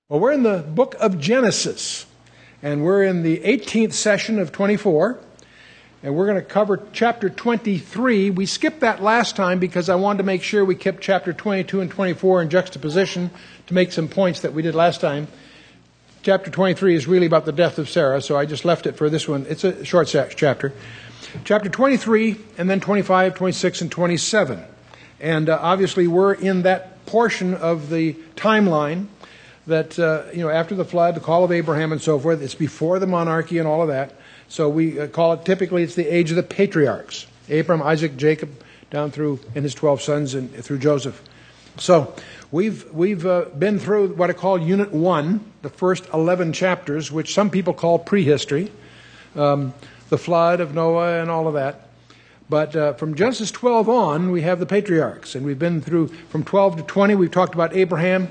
Well, we're in the book of Genesis, and we're in the 18th session of 24, and we're going to cover chapter 23. We skipped that last time because I wanted to make sure we kept chapter 22 and 24 in juxtaposition to make some points that we did last time. Chapter 23 is really about the death of Sarah, so I just left it for this one. It's a short chapter. Chapter 23, and then 25, 26, and 27. And obviously we're in that portion of the timeline that, after the flood, the call of Abraham and so forth, it's before the monarchy and all of that. So we call it, typically, it's the age of the patriarchs. Abraham, Isaac, Jacob, down through, and his 12 sons, and through Joseph. So we've been through what I call Unit 1, the first 11 chapters, which some people call prehistory, the flood of Noah and all of that. But from Genesis 12 on, we have the patriarchs. And we've been through, from 12 to 20, we've talked about Abraham.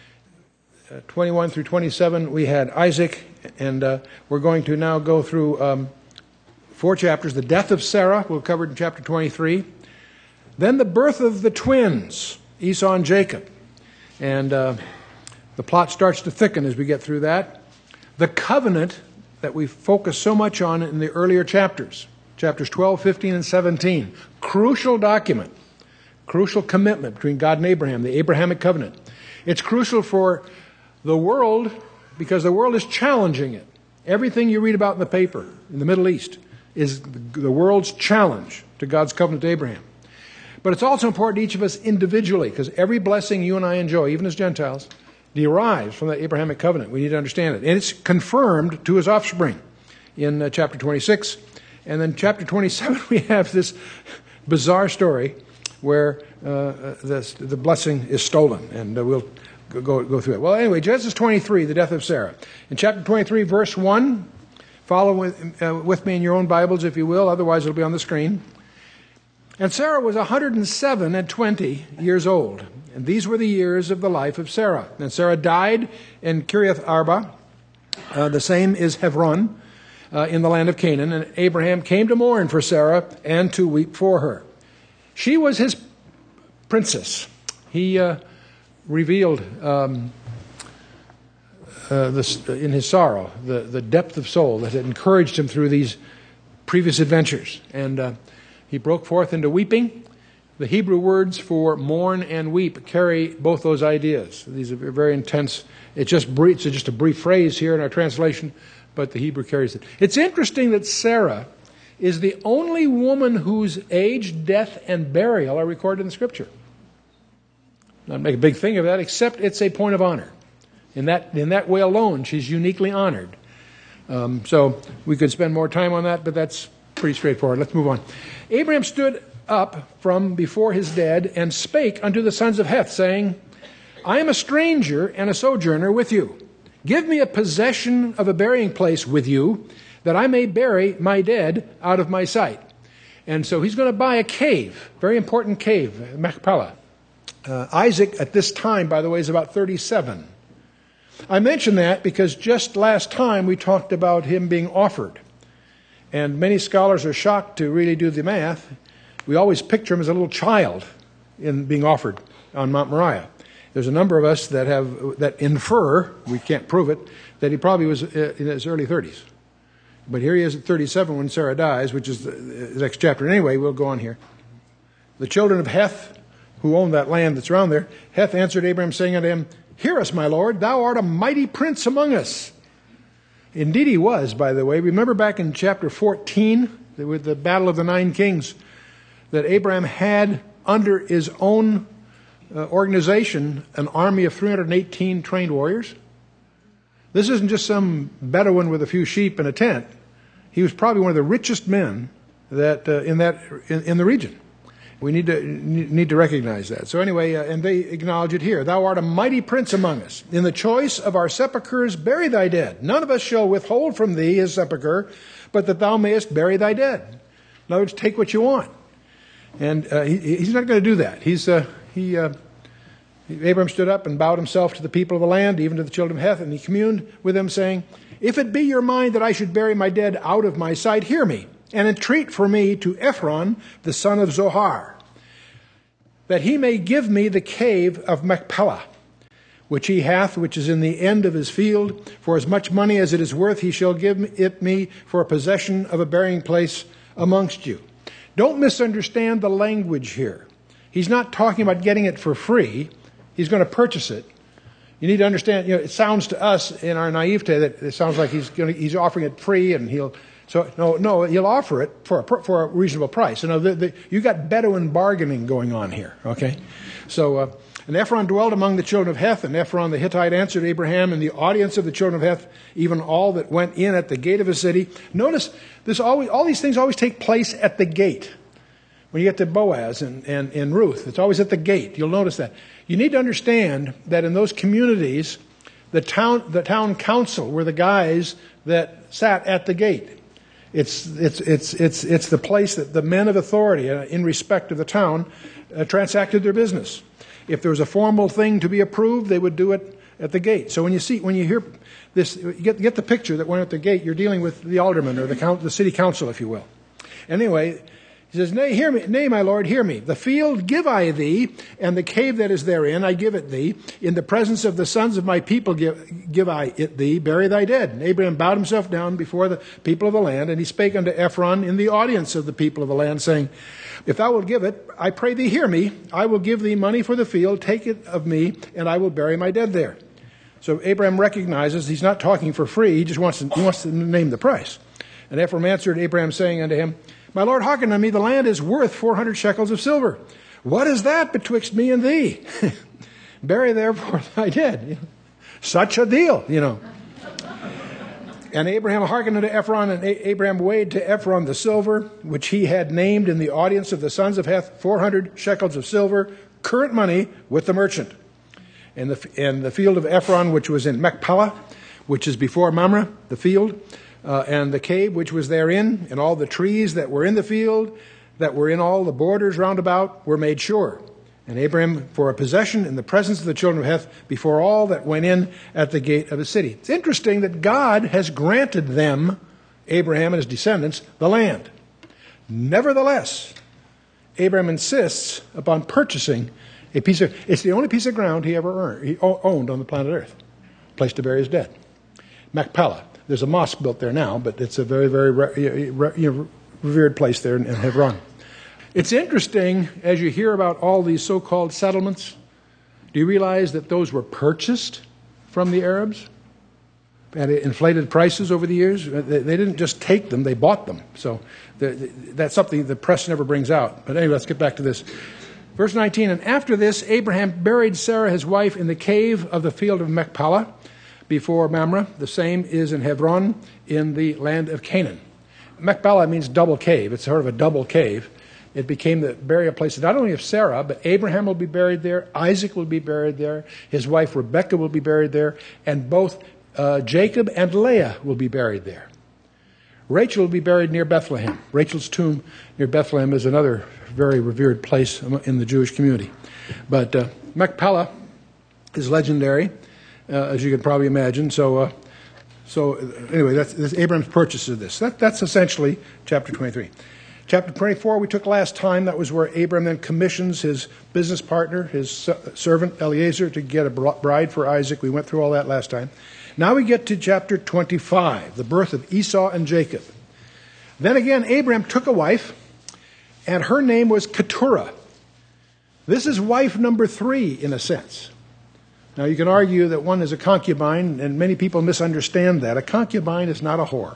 21 through 27, we had Isaac, and we're going to now go through 4 chapters. The death of Sarah, we'll cover in chapter 23. Then the birth of the twins, Esau and Jacob. And the plot starts to thicken as we get through that. The covenant that we focus so much on in the earlier chapters, chapters 12, 15, and 17. Crucial document, crucial commitment between God and Abraham, the Abrahamic covenant. It's crucial for the world, because the world is challenging it. Everything you read about in the paper in the Middle East is the world's challenge to God's covenant to Abraham. But it's also important to each of us individually, because every blessing you and I enjoy, even as Gentiles, derives from the Abrahamic covenant. We need to understand it. And it's confirmed to his offspring in chapter 26. And then chapter 27, we have this bizarre story where the blessing is stolen. And we'll go through it. Well, anyway, Genesis 23, the death of Sarah. In chapter 23, verse 1, follow with me in your own Bibles, if you will. Otherwise, it'll be on the screen. And Sarah was 107 and 20 years old. And these were the years of the life of Sarah. And Sarah died in Kiriath Arba. The same is Hebron in the land of Canaan. And Abraham came to mourn for Sarah and to weep for her. She was his princess. He revealed in his sorrow the depth of soul that had encouraged him through these previous adventures. And he broke forth into weeping. The Hebrew words for mourn and weep carry both those ideas. These are very intense. It's just a brief phrase here in our translation, but the Hebrew carries it. It's interesting that Sarah is the only woman whose age, death, and burial are recorded in the Scripture. Not make a big thing of that, except it's a point of honor. In that way alone, she's uniquely honored. So we could spend more time on that, but that's pretty straightforward. Let's move on. Abraham stood up from before his dead and spake unto the sons of Heth, saying, I am a stranger and a sojourner with you. Give me a possession of a burying place with you, that I may bury my dead out of my sight. And so he's going to buy a cave, very important cave, Machpelah. Isaac at this time, by the way, is about 37. I mention that because just last time we talked about him being offered. And many scholars are shocked to really do the math. We always picture him as a little child in being offered on Mount Moriah. There's a number of us that infer, we can't prove it, that he probably was in his early 30s. But here he is at 37 when Sarah dies, which is the next chapter. Anyway, we'll go on here. The children of Heth, who owned that land that's around there, Heth answered Abraham, saying unto him, Hear us, my Lord, thou art a mighty prince among us. Indeed he was, by the way. Remember back in chapter 14, with the battle of the 9 kings, that Abraham had under his own organization an army of 318 trained warriors? This isn't just some Bedouin with a few sheep and a tent. He was probably one of the richest men that in the region. We need to recognize that. So anyway, and they acknowledge it here. Thou art a mighty prince among us. In the choice of our sepulchres, bury thy dead. None of us shall withhold from thee his sepulchre, but that thou mayest bury thy dead. In other words, take what you want. And he's not going to do that. Abraham stood up and bowed himself to the people of the land, even to the children of Heth, and he communed with them, saying, If it be your mind that I should bury my dead out of my sight, hear me, and entreat for me to Ephron, the son of Zohar, that he may give me the cave of Machpelah, which he hath, which is in the end of his field. For as much money as it is worth, he shall give it me for a possession of a burying place amongst you. Don't misunderstand the language here. He's not talking about getting it for free. He's going to purchase it. You need to understand, it sounds to us in our naivete that it sounds like he's offering it free, and he'll offer it for a reasonable price. You got Bedouin bargaining going on here, okay? So, and Ephron dwelt among the children of Heth, and Ephron the Hittite answered Abraham in the audience of the children of Heth, even all that went in at the gate of a city. Notice, all these things always take place at the gate. When you get to Boaz and Ruth, it's always at the gate. You'll notice that. You need to understand that in those communities, the town council were the guys that sat at the gate. It's the place that the men of authority, in respect of the town, transacted their business. If there was a formal thing to be approved, they would do it at the gate. So when you hear this, you get the picture that when at the gate, you're dealing with the alderman or the city council, if you will. Anyway, he says, Nay, my lord, hear me. The field give I thee, and the cave that is therein I give it thee. In the presence of the sons of my people give I it thee. Bury thy dead. And Abraham bowed himself down before the people of the land, and he spake unto Ephron in the audience of the people of the land, saying, If thou wilt give it, I pray thee hear me. I will give thee money for the field. Take it of me, and I will bury my dead there. So Abraham recognizes he's not talking for free. He just wants to name the price. And Ephron answered Abraham, saying unto him, My lord, hearken unto me, the land is worth 400 shekels of silver. What is that betwixt me and thee? Bury therefore thy dead. Such a deal, And Abraham hearkened unto Ephron, and Abraham weighed to Ephron the silver, which he had named in the audience of the sons of Heth, 400 shekels of silver, current money, with the merchant. And the field of Ephron, which was in Machpelah, which is before Mamre, the field, and the cave which was therein, and all the trees that were in the field, that were in all the borders round about, were made sure. And Abraham for a possession in the presence of the children of Heth, before all that went in at the gate of a city. It's interesting that God has granted them, Abraham and his descendants, the land. Nevertheless, Abraham insists upon purchasing it's the only piece of ground he owned on the planet Earth, a place to bury his dead. Machpelah. There's a mosque built there now, but it's a very, very revered place there in Hebron. It's interesting, as you hear about all these so-called settlements, do you realize that those were purchased from the Arabs at inflated prices over the years? They didn't just take them, they bought them. So that's something the press never brings out. But anyway, let's get back to this. Verse 19, And after this, Abraham buried Sarah his wife in the cave of the field of Machpelah, before Mamre. The same is in Hebron, in the land of Canaan. Machpelah means double cave. It's sort of a double cave. It became the burial place not only of Sarah, but Abraham will be buried there, Isaac will be buried there, his wife Rebekah will be buried there, and both Jacob and Leah will be buried there. Rachel will be buried near Bethlehem. Rachel's tomb near Bethlehem is another very revered place in the Jewish community. But Machpelah is legendary, as you can probably imagine. So anyway, that's Abraham's purchase of this. That's essentially chapter 23. Chapter 24 we took last time. That was where Abraham then commissions his business partner, his servant Eliezer, to get a bride for Isaac. We went through all that last time. Now we get to chapter 25, the birth of Esau and Jacob. Then again, Abraham took a wife, and her name was Keturah. This is wife number 3, in a sense. Now, you can argue that one is a concubine, and many people misunderstand that. A concubine is not a whore.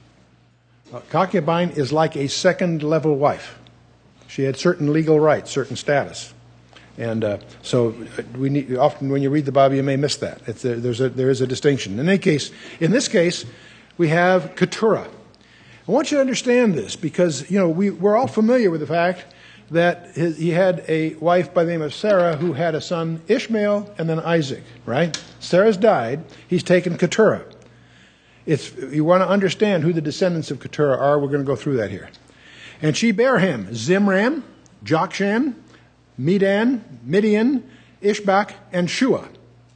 A concubine is like a second-level wife. She had certain legal rights, certain status. And so often when you read the Bible, you may miss that. There is a distinction. In this case, we have Keturah. I want you to understand this because, we're all familiar with the fact that he had a wife by the name of Sarah who had a son, Ishmael, and then Isaac, right? Sarah's died. He's taken Keturah. You want to understand who the descendants of Keturah are, we're going to go through that here. And she bare him Zimran, Jokshan, Medan, Midian, Ishbak, and Shua.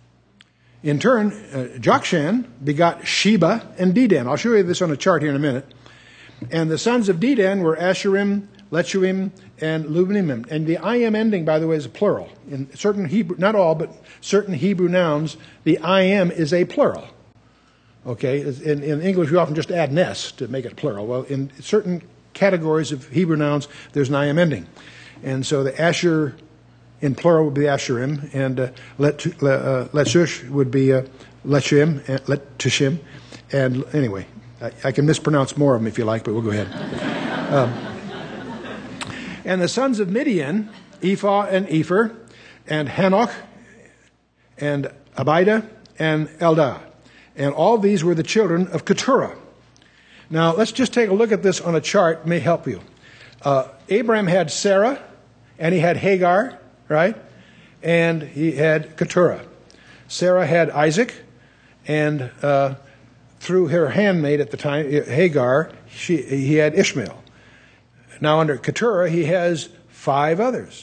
In turn, Jokshan begot Sheba and Dedan. I'll show you this on a chart here in a minute. And the sons of Dedan were Asherim, Lechuim, and Lubnimim. And the I am ending, by the way, is a plural. In certain Hebrew, not all, but certain Hebrew nouns, the I am is a plural. Okay, in English we often just add ness to make it plural. Well, in certain categories of Hebrew nouns, there's an I am ending. And so the Asher in plural would be Asherim, and Lechush would be Lechuim, and Letushim. And anyway, I can mispronounce more of them if you like, but we'll go ahead. And the sons of Midian, Ephah and Epher, and Hanoch, and Abida, and Eldah. And all these were the children of Keturah. Now, let's just take a look at this on a chart. It may help you. Abraham had Sarah, and he had Hagar, right? And he had Keturah. Sarah had Isaac, and through her handmaid at the time, Hagar, he had Ishmael. Now, under Keturah, he has 6 others.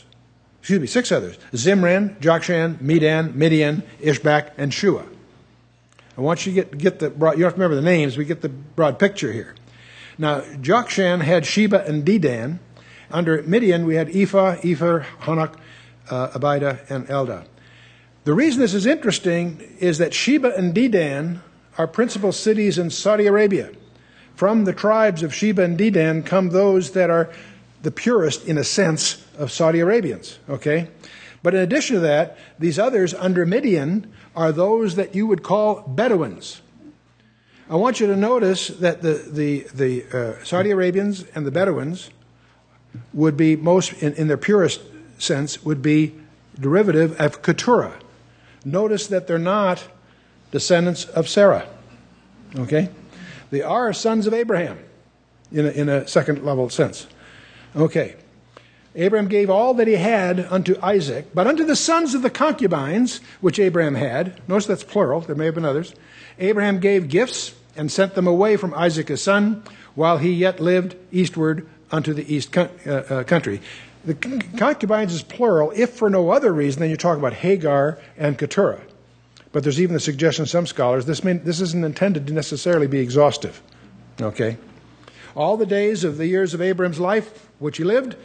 Zimran, Jokshan, Medan, Midian, Ishbak, and Shua. I want you to get the broad, you don't have to remember the names, we get the broad picture here. Now, Jokshan had Sheba and Dedan. Under Midian, we had Ephah, Epher, Hanoch, Abida, and Eldah. The reason this is interesting is that Sheba and Dedan are principal cities in Saudi Arabia. From the tribes of Sheba and Dedan come those that are the purest, in a sense, of Saudi Arabians. Okay? But in addition to that, these others under Midian are those that you would call Bedouins. I want you to notice that the Saudi Arabians and the Bedouins would be most, in their purest sense, would be derivative of Keturah. Notice that they're not descendants of Sarah. Okay? They are sons of Abraham in a second level sense. Okay. Abraham gave all that he had unto Isaac, but unto the sons of the concubines, which Abraham had, notice that's plural, there may have been others, Abraham gave gifts and sent them away from Isaac his son, while he yet lived eastward unto the east country. The concubines is plural, if for no other reason than you talk about Hagar and Keturah. But there's even a suggestion of some scholars, this isn't intended to necessarily be exhaustive. Okay? All the days of the years of Abraham's life, which he lived,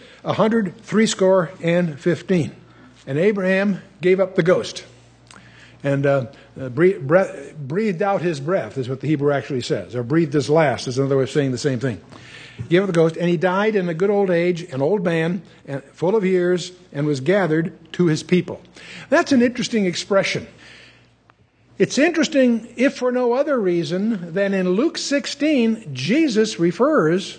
115. And Abraham gave up the ghost and breathed out his breath, is what the Hebrew actually says, or breathed his last is another way of saying the same thing. Gave up the ghost, and he died in a good old age, an old man, and full of years, and was gathered to his people. That's an interesting expression. It's interesting, if for no other reason than in Luke 16, Jesus refers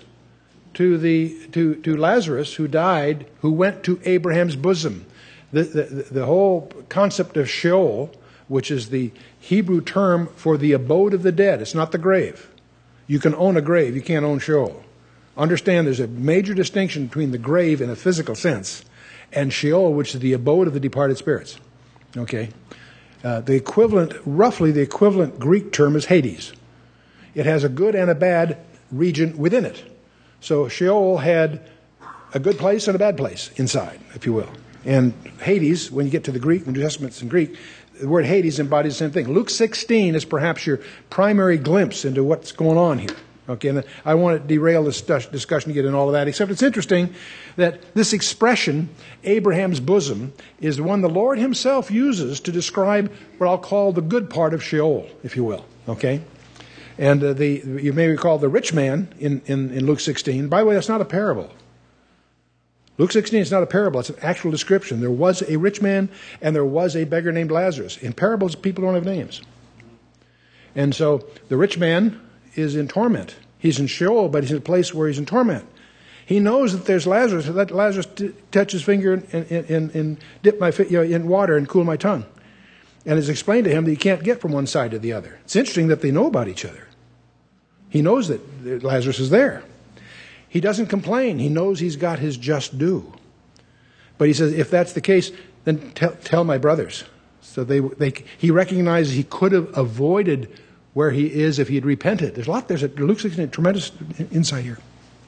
to Lazarus, who died, who went to Abraham's bosom. The whole concept of Sheol, which is the Hebrew term for the abode of the dead. It's not the grave. You can own a grave. You can't own Sheol. Understand there's a major distinction between the grave in a physical sense and Sheol, which is the abode of the departed spirits. Okay? Roughly the equivalent Greek term is Hades. It has a good and a bad region within it. So Sheol had a good place and a bad place inside, if you will. And Hades, when you get to the Greek, when New Testament's in Greek, the word Hades embodies the same thing. Luke 16 is perhaps your primary glimpse into what's going on here. Okay, and I want to derail this discussion to get in all of that, except it's interesting that this expression, Abraham's bosom, is the one the Lord himself uses to describe what I'll call the good part of Sheol, if you will. Okay? And you may recall the rich man in Luke 16. By the way, that's not a parable. Luke 16 is not a parable. It's an actual description. There was a rich man and there was a beggar named Lazarus. In parables, people don't have names. And so the rich man is in torment. He's in Sheol, but he's in a place where he's in torment. He knows that there's Lazarus. Let Lazarus touch his finger and dip my in water and cool my tongue. And it's explained to him that he can't get from one side to the other. It's interesting that they know about each other. He knows that Lazarus is there. He doesn't complain. He knows he's got his just due. But he says, if that's the case, then tell my brothers. So he recognizes he could have avoided where he is if he had repented. There's Luke 16, tremendous insight here.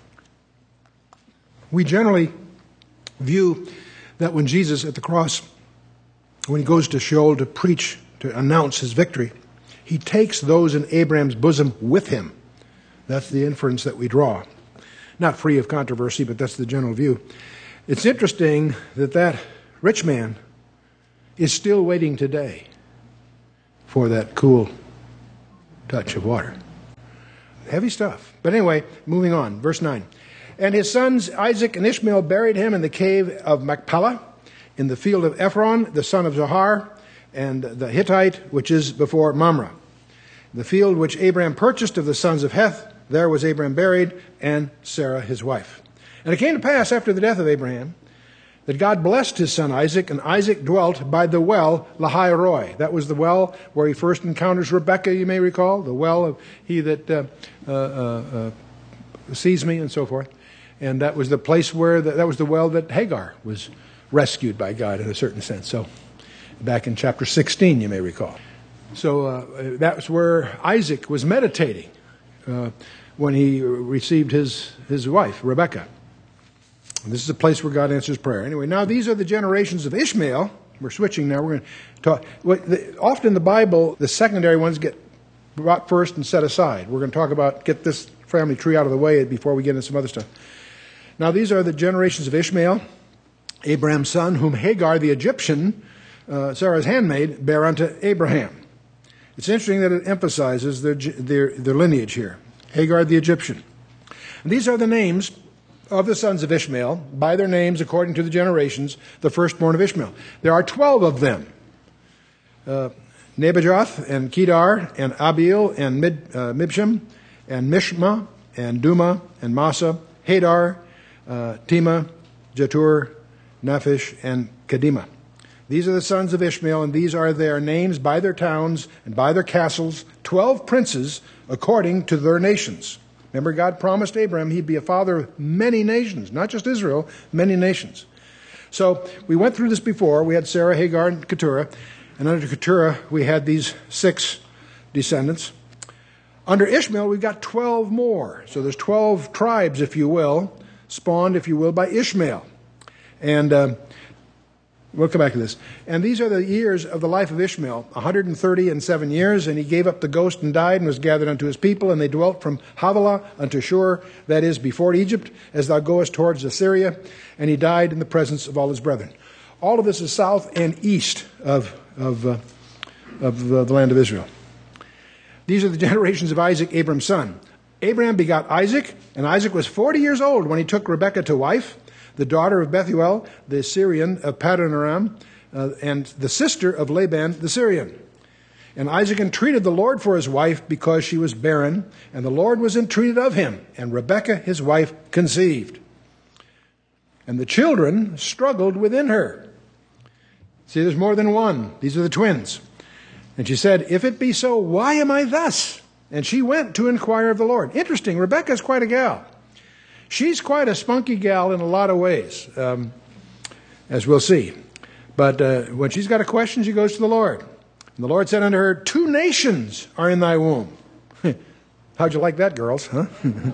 We generally view that when Jesus at the cross, when he goes to Sheol to preach, to announce his victory, he takes those in Abraham's bosom with him. That's the inference that we draw. not free of controversy, but that's the general view. It's interesting that that rich man is still waiting today for that cool touch of water. Heavy stuff. But anyway, moving on. Verse 9. And his sons Isaac and Ishmael buried him in the cave of Machpelah, in the field of Ephron, the son of Zohar, and the Hittite, which is before Mamre. The field which Abraham purchased of the sons of Heth, there was Abraham buried, and Sarah his wife. And it came to pass after the death of Abraham, that God blessed his son Isaac, and Isaac dwelt by the well Lahai Roi. That was the well where he first encounters Rebekah, you may recall, the well of he that sees me, and so forth. And that was the place where, that was the well that Hagar was rescued by God in a certain sense. So back in chapter 16, you may recall. So that's where Isaac was meditating when he received his wife, Rebekah. And this is a place where God answers prayer. Anyway, now these are the generations of Ishmael. We're switching now. We're going to talk. Often in the Bible, the secondary ones get brought first and set aside. We're going to talk about, get this family tree out of the way before we get into some other stuff. Now these are the generations of Ishmael, Abraham's son, whom Hagar the Egyptian, Sarah's handmaid, bare unto Abraham. It's interesting that it emphasizes their lineage here. Hagar the Egyptian. And these are the names of the sons of Ishmael, by their names according to the generations, the firstborn of Ishmael. There are 12 of them. Nebajoth and Kedar and Abiel and Mibshem and Mishma and Duma and Massa, Hadar, Tema, Jetur, Naphish, and Kedemah. These are the sons of Ishmael, and these are their names by their towns and by their castles, 12 princes according to their nations. Remember, God promised Abraham he'd be a father of many nations, not just Israel, many nations. So we went through this before. We had Sarah, Hagar, and Keturah. And under Keturah, we had these 6 descendants. Under Ishmael, we've got 12 more. So there's 12 tribes, if you will, spawned, if you will, by Ishmael. And we'll come back to this. And these are the years of the life of Ishmael, 137 years. And he gave up the ghost and died and was gathered unto his people. And they dwelt from Havilah unto Shur, that is, before Egypt, as thou goest towards Assyria. And he died in the presence of all his brethren. All of this is south and east of the land of Israel. These are the generations of Isaac, Abraham's son. Abraham begot Isaac, and Isaac was 40 years old when he took Rebekah to wife, the daughter of Bethuel, the Syrian of Paddan Aram, and the sister of Laban the Syrian. And Isaac entreated the Lord for his wife because she was barren, and the Lord was entreated of him, and Rebekah his wife conceived. And the children struggled within her. See, there's more than one. These are the twins. And she said, if it be so, why am I thus? And she went to inquire of the Lord. Interesting, Rebekah's quite a gal. She's quite a spunky gal in a lot of ways, as we'll see. But when she's got a question, she goes to the Lord. And the Lord said unto her, 2 nations are in thy womb. How'd you like that, girls? Huh?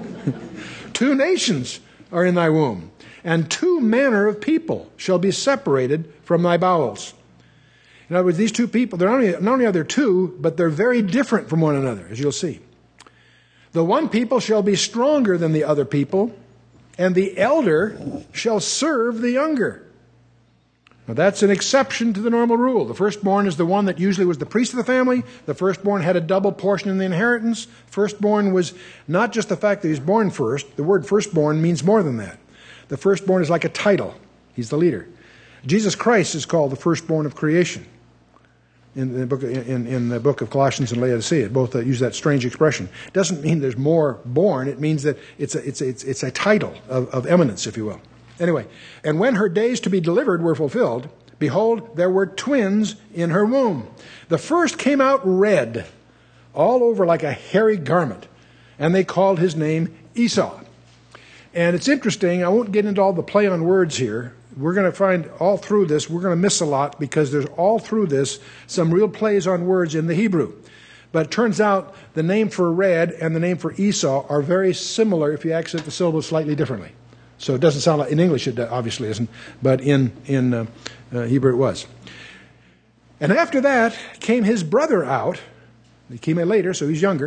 2 nations are in thy womb, and 2 manner of people shall be separated from thy bowels. In other words, these 2 people, not only are there 2, but they're very different from one another, as you'll see. The one people shall be stronger than the other people, and the elder shall serve the younger. Now that's an exception to the normal rule. The firstborn is the one that usually was the priest of the family. The firstborn had a double portion in the inheritance. Firstborn was not just the fact that he was born first. The word firstborn means more than that. The firstborn is like a title. He's the leader. Jesus Christ is called the firstborn of creation in the book of Colossians and Laodicea. Both use that strange expression. It doesn't mean there's more born. It means that it's a title of eminence, if you will. Anyway, and when her days to be delivered were fulfilled, behold, there were twins in her womb. The first came out red, all over like a hairy garment, and they called his name Esau. And it's interesting, I won't get into all the play on words here. We're going to find all through this, we're going to miss a lot because there's all through this some real plays on words in the Hebrew. But it turns out the name for red and the name for Esau are very similar if you accent the syllables slightly differently. So it doesn't sound like, in English it obviously isn't, but in Hebrew it was. And after that came his brother out. He came in later, so he's younger.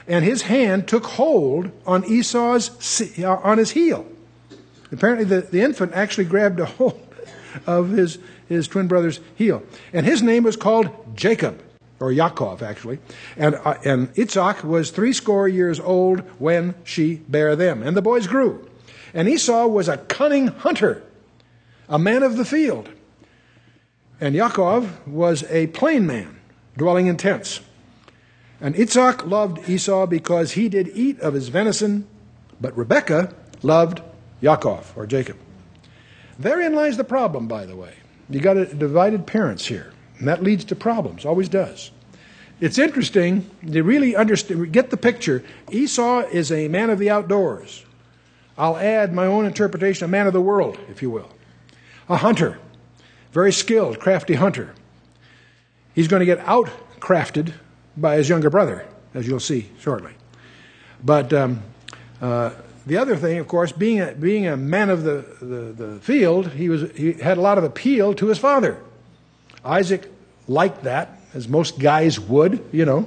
and his hand took hold on on his heel. Apparently the infant actually grabbed a hold of his twin brother's heel. And his name was called Jacob, or Yaakov actually. And Yitzhak was 80 years old when she bare them. And the boys grew. And Esau was a cunning hunter, a man of the field. And Yaakov was a plain man, dwelling in tents. And Yitzhak loved Esau because he did eat of his venison, but Rebekah loved Yaakov, or Jacob. Therein lies the problem, by the way. You got divided parents here, and that leads to problems, always does. It's interesting to really get the picture. Esau is a man of the outdoors. I'll add my own interpretation, a man of the world, if you will. A hunter, very skilled, crafty hunter. He's going to get out-crafted by his younger brother, as you'll see shortly. But the other thing, of course, being a man of the field, he had a lot of appeal to his father. Isaac liked that, as most guys would, you know.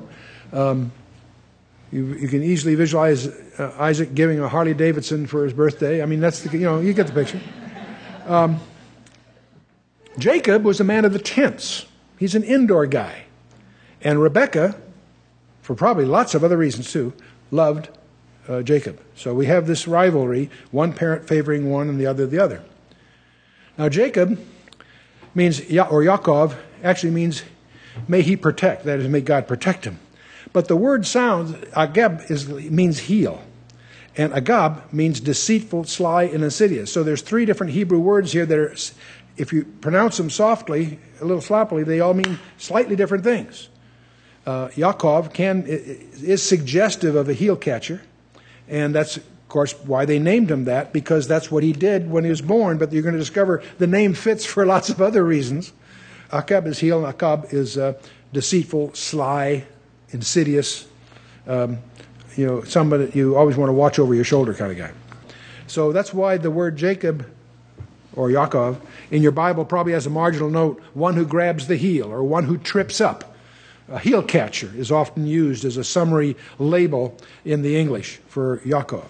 You can easily visualize Isaac giving a Harley Davidson for his birthday. I mean, you get the picture. Jacob was a man of the tents. He's an indoor guy. And Rebekah, for probably lots of other reasons too, loved Jacob. So we have this rivalry, one parent favoring one and the other the other. Now Jacob means, or Yaakov, actually means, may he protect. That is, may God protect him. But the word sounds, agab means heel. And agab means deceitful, sly, and insidious. So there's 3 different Hebrew words here that are, if you pronounce them softly, a little sloppily, they all mean slightly different things. Yaakov is suggestive of a heel catcher. And that's, of course, why they named him that, because that's what he did when he was born. But you're going to discover the name fits for lots of other reasons. Akab is heel, and Akab is deceitful, sly, insidious, somebody you always want to watch over your shoulder kind of guy. So that's why the word Jacob, or Yaakov, in your Bible probably has a marginal note, one who grabs the heel, or one who trips up. A heel catcher is often used as a summary label in the English for Yaakov.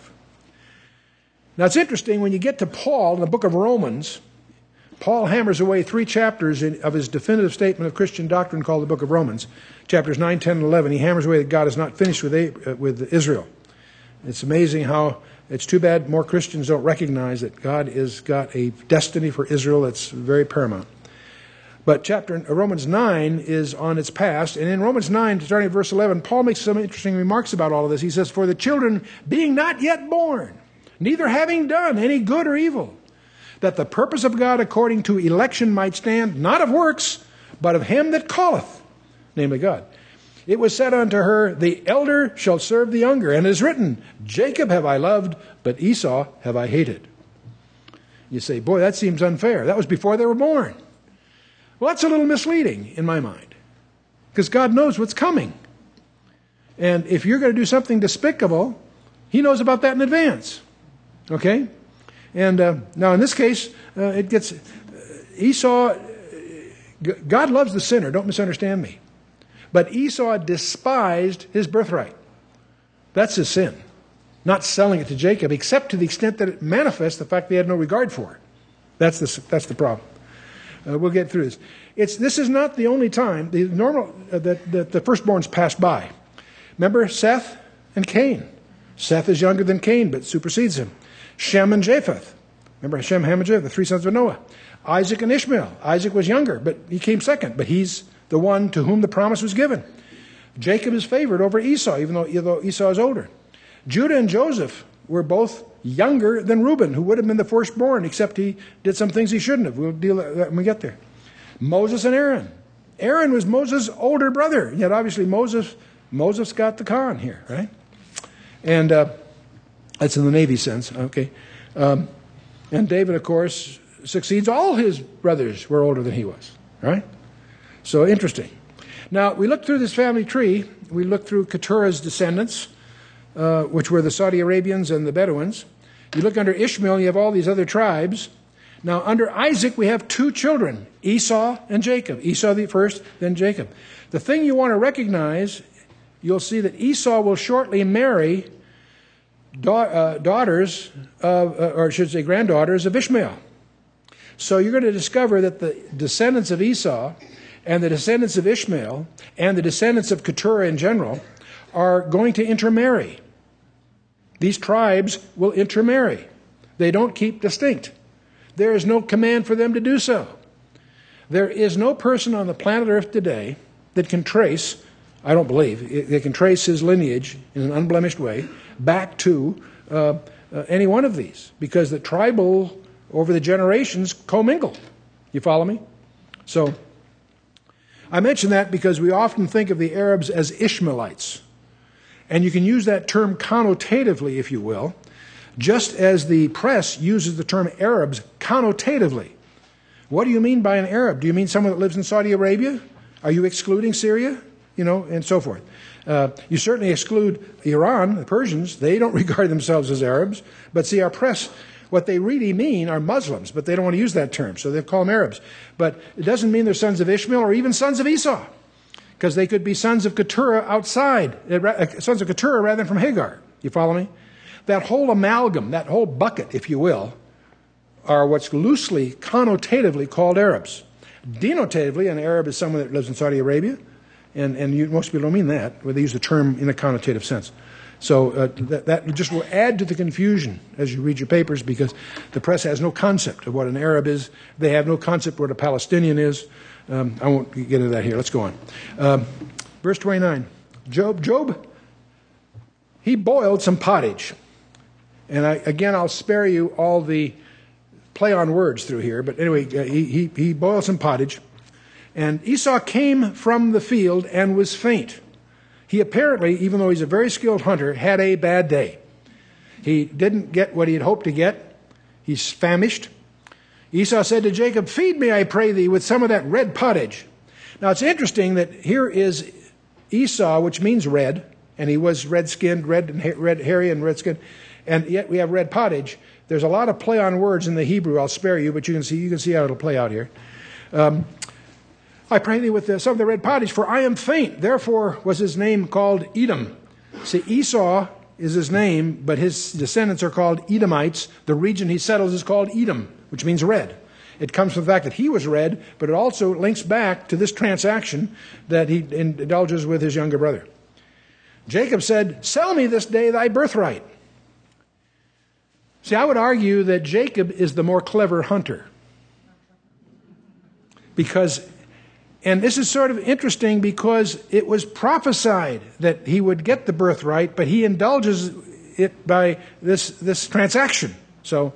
Now it's interesting, when you get to Paul in the book of Romans, Paul hammers away 3 chapters of his definitive statement of Christian doctrine called the book of Romans. Chapters 9, 10, and 11. He hammers away that God is not finished with Israel. It's amazing how it's too bad more Christians don't recognize that God has got a destiny for Israel that's very paramount. But Romans 9 is on its past. And in Romans 9, starting at verse 11, Paul makes some interesting remarks about all of this. He says, for the children being not yet born, neither having done any good or evil, that the purpose of God according to election might stand, not of works, but of him that calleth, namely God. It was said unto her, the elder shall serve the younger. And it is written, Jacob have I loved, but Esau have I hated. You say, boy, that seems unfair. That was before they were born. Well, that's a little misleading in my mind, because God knows what's coming. And if you're going to do something despicable, he knows about that in advance. Okay? And now in this case, it gets Esau. God loves the sinner, don't misunderstand me. But Esau despised his birthright. That's his sin. Not selling it to Jacob, except to the extent that it manifests the fact they had no regard for it. That's the problem. We'll get through this. This is not the only time the firstborns passed by. Remember Seth and Cain. Seth is younger than Cain, but supersedes him. Shem and Japheth. Remember Shem, Ham, and Japheth, the 3 sons of Noah. Isaac and Ishmael. Isaac was younger, but he came second. But he's the one to whom the promise was given. Jacob is favored over Esau, even though Esau is older. Judah and Joseph were both younger than Reuben, who would have been the firstborn, except he did some things he shouldn't have. We'll deal with that when we get there. Moses and Aaron. Aaron was Moses' older brother, yet obviously Moses got the con here, right? And that's in the Navy sense, okay. And David, of course, succeeds. All his brothers were older than he was, right? So interesting. Now, we look through this family tree. We look through Keturah's descendants, which were the Saudi Arabians and the Bedouins. You look under Ishmael, you have all these other tribes. Now, under Isaac, we have 2 children, Esau and Jacob. Esau the first, then Jacob. The thing you want to recognize you'll see that Esau will shortly marry daughters of, or I should say granddaughters of Ishmael. So you're going to discover that the descendants of Esau and the descendants of Ishmael and the descendants of Keturah in general are going to intermarry. These tribes will intermarry. They don't keep distinct. There is no command for them to do so. There is no person on the planet Earth today that can trace, I don't believe, they can trace his lineage in an unblemished way back to any one of these, because the tribal, over the generations, commingle. You follow me? So, I mention that because we often think of the Arabs as Ishmaelites. And you can use that term connotatively, if you will, just as the press uses the term Arabs connotatively. What do you mean by an Arab? Do you mean someone that lives in Saudi Arabia? Are you excluding Syria? And so forth. You certainly exclude Iran, the Persians. They don't regard themselves as Arabs. But see, our press, what they really mean are Muslims, but they don't want to use that term, so they call them Arabs. But it doesn't mean they're sons of Ishmael or even sons of Esau, because they could be sons of Keturah outside, sons of Keturah rather than from Hagar. You follow me? That whole amalgam, that whole bucket, if you will, are what's loosely, connotatively called Arabs. Denotatively, an Arab is someone that lives in Saudi Arabia, and most people don't mean that, where they use the term in a connotative sense. So that just will add to the confusion as you read your papers, because the press has no concept of what an Arab is. They have no concept of what a Palestinian is. I won't get into that here. Let's go on. Verse 29. Job, he boiled some pottage. And I'll spare you all the play on words through here. But anyway, he boiled some pottage. And Esau came from the field and was faint. He apparently, even though he's a very skilled hunter, had a bad day. He didn't get what he had hoped to get. He's famished. Esau said to Jacob, "Feed me, I pray thee, with some of that red pottage." Now it's interesting that here is Esau, which means red, and he was red-skinned, red hairy and red-skinned, and yet we have red pottage. There's a lot of play on words in the Hebrew. I'll spare you, but you can see how it'll play out here. I pray thee with some of the red pottage, for I am faint. Therefore was his name called Edom. See, Esau is his name, but his descendants are called Edomites. The region he settles is called Edom, which means red. It comes from the fact that he was red, but it also links back to this transaction that he indulges with his younger brother. Jacob said, "Sell me this day thy birthright." See, I would argue that Jacob is the more clever hunter. And this is sort of interesting because it was prophesied that he would get the birthright, but he indulges it by this transaction. So,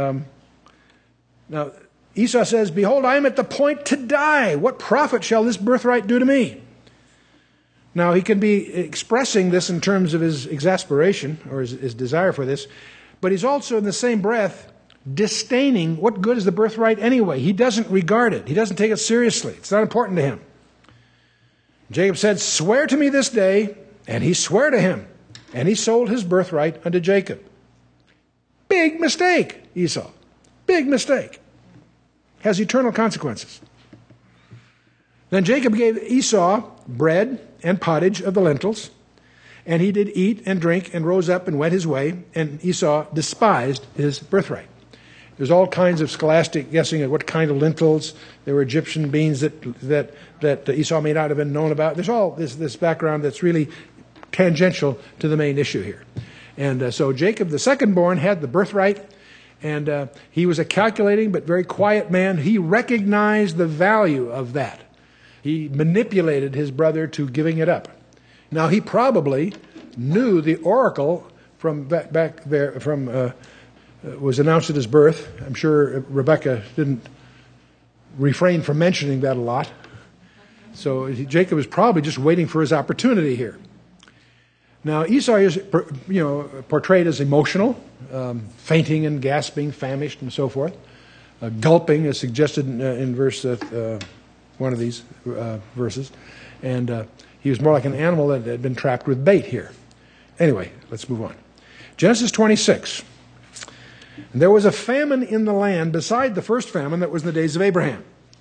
now Esau says, "Behold, I am at the point to die. What profit shall this birthright do to me?" Now, he can be expressing this in terms of his exasperation or his desire for this, but he's also in the same breath disdaining what good is the birthright anyway. He doesn't regard it. He doesn't take it seriously. It's not important to him. Jacob said, "Swear to me this day," and he swore to him, and he sold his birthright unto Jacob. Big mistake, Esau. Big mistake. Has eternal consequences. Then Jacob gave Esau bread and pottage of the lentils, and he did eat and drink and rose up and went his way, and Esau despised his birthright. There's all kinds of scholastic guessing at what kind of lentils. There were Egyptian beans that Esau may not have been known about. There's all this background that's really tangential to the main issue here. And so Jacob, the second-born, had the birthright, and he was a calculating but very quiet man. He recognized the value of that. He manipulated his brother to giving it up. Now, he probably knew the oracle from back there, was announced at his birth. I'm sure Rebekah didn't refrain from mentioning that a lot. So Jacob is probably just waiting for his opportunity here. Now, Esau is, portrayed as emotional, fainting and gasping, famished, and so forth. Gulping is suggested in verse one of these verses. And he was more like an animal that had been trapped with bait here. Anyway, let's move on. Genesis 26. And there was a famine in the land beside the first famine that was in the days of Abraham.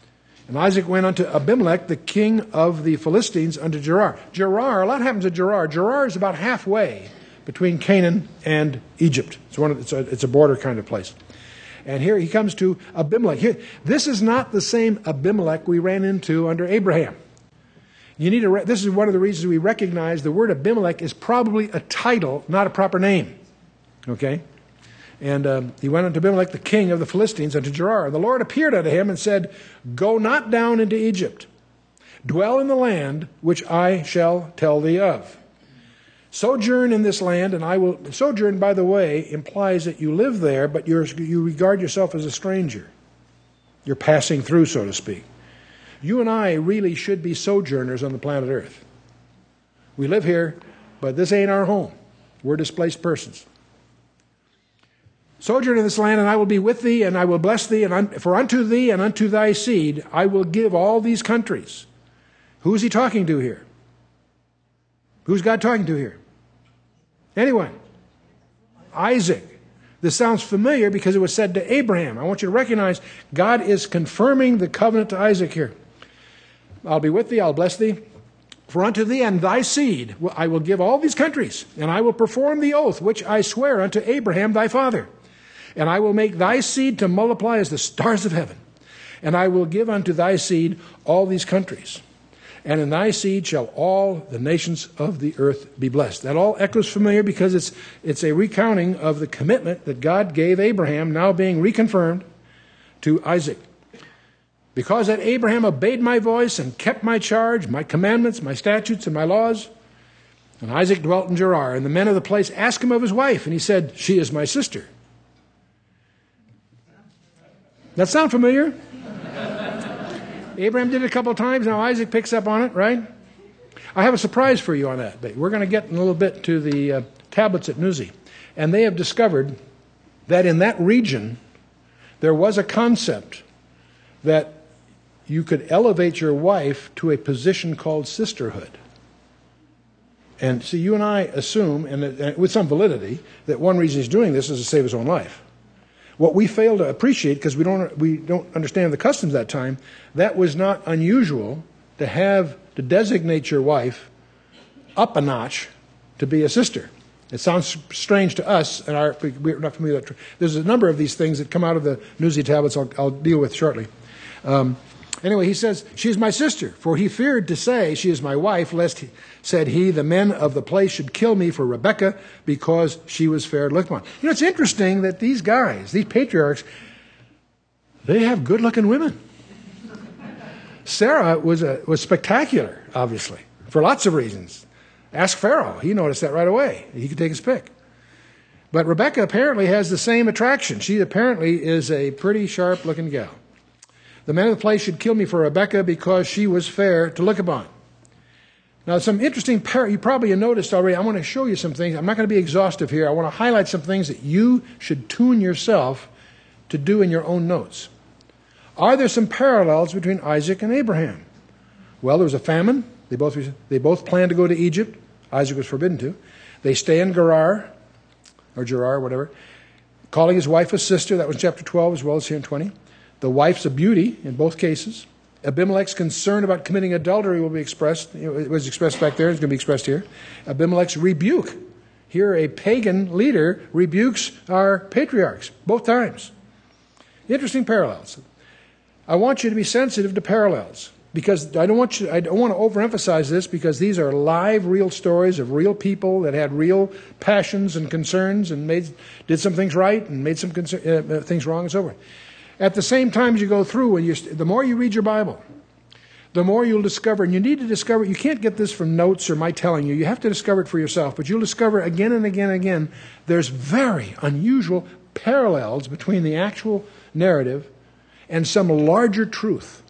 And Isaac went unto Abimelech, the king of the Philistines, unto Gerar. Gerar, a lot happens at Gerar. Gerar is about halfway between Canaan and Egypt. It's a border kind of place. And here he comes to Abimelech. This is not the same Abimelech we ran into under Abraham. This is one of the reasons we recognize the word Abimelech is probably a title, not a proper name. Okay? And he went unto Abimelech, the king of the Philistines, unto Gerar. And the Lord appeared unto him and said, Go not down into Egypt. Dwell in the land which I shall tell thee of. Sojourn in this land, and I will... Sojourn, by the way, implies that you live there, but you regard yourself as a stranger. You're passing through, so to speak. You and I really should be sojourners on the planet Earth. We live here, but this ain't our home. We're displaced persons. Sojourn in this land, and I will be with thee, and I will bless thee, for unto thee and unto thy seed I will give all these countries. Who's he talking to here? Who's God talking to here? Anyone? Isaac. This sounds familiar because it was said to Abraham. I want you to recognize God is confirming the covenant to Isaac here. I'll be with thee, I'll bless thee. For unto thee and thy seed I will give all these countries, and I will perform the oath which I swear unto Abraham thy father. And I will make thy seed to multiply as the stars of heaven. And I will give unto thy seed all these countries. And in thy seed shall all the nations of the earth be blessed. That all echoes familiar because it's a recounting of the commitment that God gave Abraham, now being reconfirmed to Isaac. Because that Abraham obeyed my voice and kept my charge, my commandments, my statutes, and my laws. And Isaac dwelt in Gerar. And the men of the place asked him of his wife. And he said, She is my sister. That sound familiar? Abraham did it a couple of times. Now Isaac picks up on it, right? I have a surprise for you on that. But we're going to get in a little bit to the tablets at Nuzi. And they have discovered that in that region, there was a concept that you could elevate your wife to a position called sisterhood. And see, you and I assume, and with some validity, that one reason he's doing this is to save his own life. What we fail to appreciate, because we don't understand the customs at that time, that was not unusual to designate your wife up a notch to be a sister. It sounds strange to us, and we're not familiar with that. There's a number of these things that come out of the Nuzi tablets I'll deal with shortly. Anyway, he says, She is my sister, for he feared to say, She is my wife, lest, said he, the men of the place should kill me for Rebekah, because she was fair to look upon. You know, it's interesting that these guys, these patriarchs, they have good-looking women. Sarah was spectacular, obviously, for lots of reasons. Ask Pharaoh. He noticed that right away. He could take his pick. But Rebekah apparently has the same attraction. She apparently is a pretty sharp-looking gal. The men of the place should kill me for Rebekah because she was fair to look upon. Now, some interesting, you probably have noticed already, I want to show you some things. I'm not going to be exhaustive here. I want to highlight some things that you should tune yourself to do in your own notes. Are there some parallels between Isaac and Abraham? Well, there was a famine. They both planned to go to Egypt. Isaac was forbidden to. They stay in Gerar, or Gerar, whatever, calling his wife a sister. That was chapter 12 as well as here in 20. The wife's a beauty in both cases. Abimelech's concern about committing adultery will be expressed. It was expressed back there. It's going to be expressed here. Abimelech's rebuke. Here, a pagan leader rebukes our patriarchs both times. Interesting parallels. I want you to be sensitive to parallels because I don't want to overemphasize this because these are live, real stories of real people that had real passions and concerns and did some things right and made some things wrong and so forth. At the same time as you go through, the more you read your Bible, the more you'll discover, and you need to discover, you can't get this from notes or my telling you, you have to discover it for yourself, but you'll discover again and again and again, there's very unusual parallels between the actual narrative and some larger truth,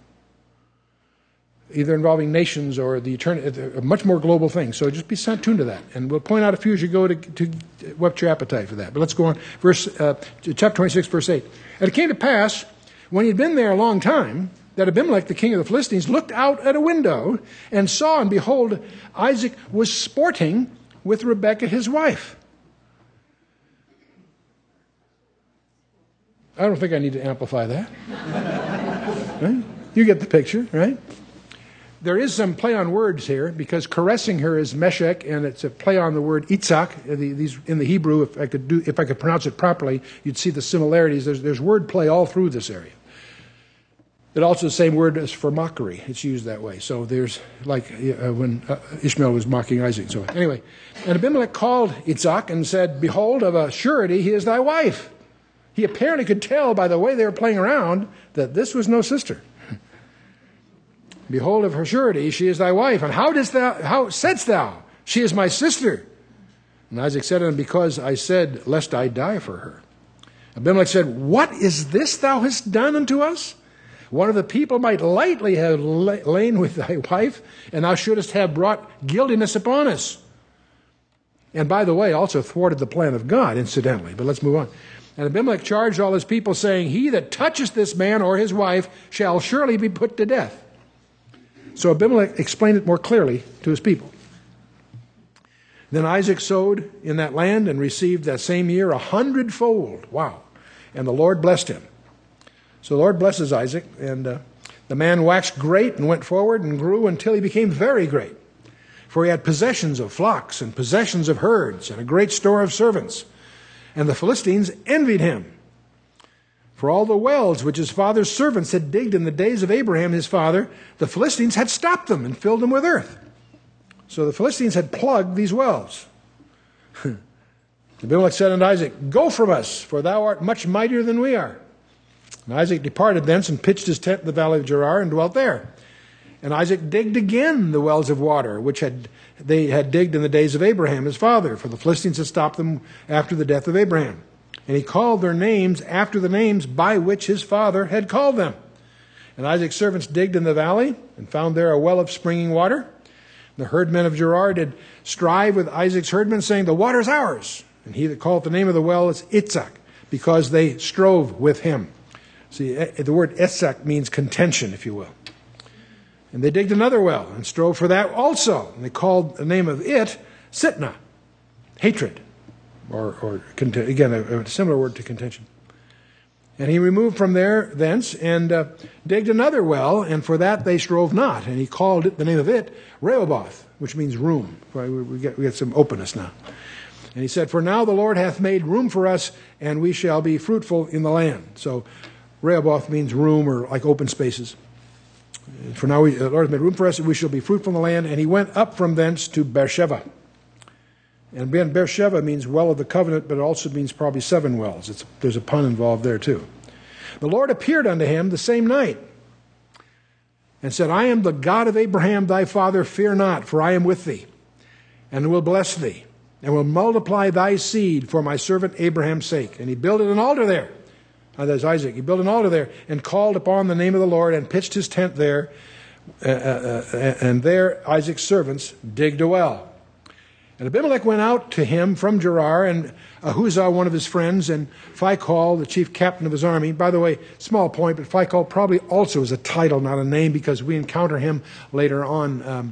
either involving nations or a much more global thing. So just be tuned to that. And we'll point out a few as you go to whet your appetite for that. But let's go on. Chapter 26, verse 8. And it came to pass, when he had been there a long time, that Abimelech, the king of the Philistines, looked out at a window and saw, and behold, Isaac was sporting with Rebekah, his wife. I don't think I need to amplify that. Right? You get the picture, right? There is some play on words here because caressing her is Meshech, and it's a play on the word Itzhak. These in the Hebrew, if I could pronounce it properly, you'd see the similarities. There's word play all through this area. It's also the same word as for mockery. It's used that way. So there's like when Ishmael was mocking Isaac. So anyway, and Abimelech called Itzhak and said, "Behold, of a surety he is thy wife." He apparently could tell by the way they were playing around that this was no sister. "Behold, of her surety she is thy wife. And how saidst thou, she is my sister?" And Isaac said unto him, "Because I said, lest I die for her." Abimelech said, "What is this thou hast done unto us? One of the people might lightly have lain with thy wife, and thou shouldest have brought guiltiness upon us." And by the way, also thwarted the plan of God, incidentally. But let's move on. And Abimelech charged all his people, saying, "He that toucheth this man or his wife shall surely be put to death." So Abimelech explained it more clearly to his people. Then Isaac sowed in that land and received that same year 100-fold. Wow. And the Lord blessed him. So the Lord blesses Isaac, and the man waxed great and went forward and grew until he became very great. For he had possessions of flocks and possessions of herds and a great store of servants. And the Philistines envied him. For all the wells which his father's servants had digged in the days of Abraham his father, the Philistines had stopped them and filled them with earth. So the Philistines had plugged these wells. Abimelech said unto Isaac, "Go from us, for thou art much mightier than we are." And Isaac departed thence and pitched his tent in the valley of Gerar and dwelt there. And Isaac digged again the wells of water, which they had digged in the days of Abraham his father, for the Philistines had stopped them after the death of Abraham. And he called their names after the names by which his father had called them. And Isaac's servants digged in the valley and found there a well of springing water. The herdmen of Gerar did strive with Isaac's herdmen, saying, "The water is ours." And he that called the name of the well is Itzhak, because they strove with him. See, the word Itzhak means contention, if you will. And they digged another well and strove for that also. And they called the name of it Sitnah, hatred, or again, a similar word to contention. And he removed from thence and digged another well, and for that they strove not. And he called it, the name of it, Rehoboth, which means room. We get some openness now. And he said, "For now the Lord hath made room for us, and we shall be fruitful in the land." So Rehoboth means room, or like open spaces. "For now the Lord hath made room for us, and we shall be fruitful in the land." And he went up from thence to Beersheba. And Beersheba means well of the covenant, but it also means probably 7 wells. There's a pun involved there too. The Lord appeared unto him the same night and said, "I am the God of Abraham thy father. Fear not, for I am with thee, and will bless thee, and will multiply thy seed for my servant Abraham's sake." And he built an altar there. There's Isaac. He built an altar there and called upon the name of the Lord and pitched his tent there. And there Isaac's servants digged a well. And Abimelech went out to him from Gerar, and Ahuzah, one of his friends, and Phicol, the chief captain of his army. By the way, small point, but Phicol probably also is a title, not a name, because we encounter him later on.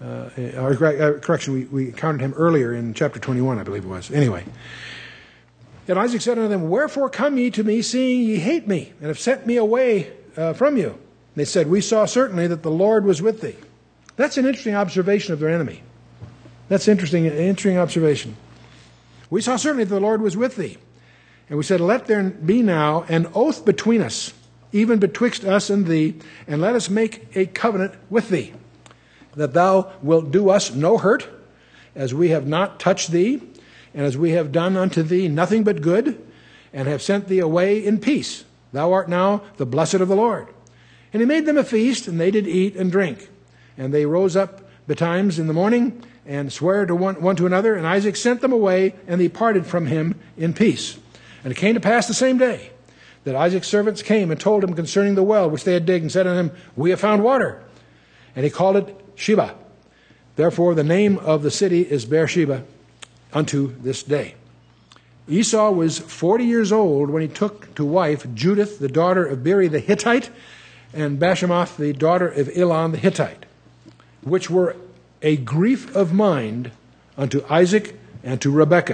We encountered him earlier in chapter 21, I believe it was. Anyway. And Isaac said unto them, "Wherefore come ye to me, seeing ye hate me, and have sent me away from you?" And they said, "We saw certainly that the Lord was with thee." That's an interesting observation of their enemy. That's an interesting observation. "We saw certainly that the Lord was with thee. And we said, Let there be now an oath between us, even betwixt us and thee, and let us make a covenant with thee, that thou wilt do us no hurt, as we have not touched thee, and as we have done unto thee nothing but good, and have sent thee away in peace. Thou art now the blessed of the Lord." And he made them a feast, and they did eat and drink. And they rose up betimes in the morning, and sware to one to another. And Isaac sent them away, and they parted from him in peace. And it came to pass the same day that Isaac's servants came and told him concerning the well which they had digged, and said unto him, "We have found water." And he called it Sheba. Therefore the name of the city is Beersheba unto this day. Esau was 40 years old when he took to wife Judith, the daughter of Beeri the Hittite, and Bashemoth, the daughter of Elon the Hittite, which were a grief of mind unto Isaac and to Rebekah.